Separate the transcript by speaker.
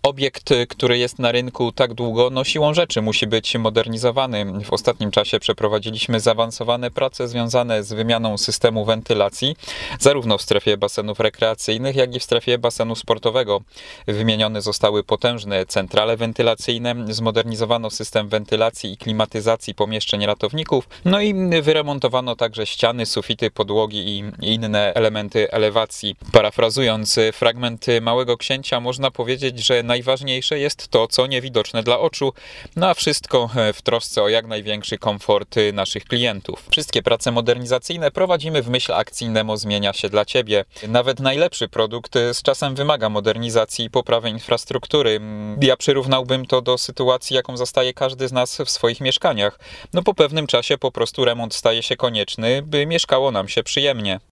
Speaker 1: Obiekt, który jest na rynku tak długo, no siłą rzeczy musi być modernizowany. W ostatnim czasie przeprowadziliśmy zaawansowane prace związane z wymianą systemu wentylacji, zarówno w strefie basenów rekreacyjnych, jak i w strefie basenu sportowego. Wymienione zostały potężne centrale wentylacyjne, zmodernizowano system wentylacji i klimatyzacji pomieszczeń ratowników, no i wyremontowano także ściany, sufity, podłogi i inne elementy elewacji. Parafrazując fragment Małego Księcia, można powiedzieć, że najważniejsze jest to, co niewidoczne dla oczu, no a wszystko w trosce o jak największy komfort naszych klientów. Wszystkie prace modernizacyjne prowadzimy w myśl akcji Nemo zmienia się dla Ciebie. Nawet najlepszy produkt z czasem wymaga modernizacji i poprawy infrastruktury. Ja przyrównałbym to do sytuacji, jaką zastaje każdy z nas w swoich mieszkaniach. No po pewnym czasie po prostu remont staje się konieczny, by mieszkało nam się przyjemnie.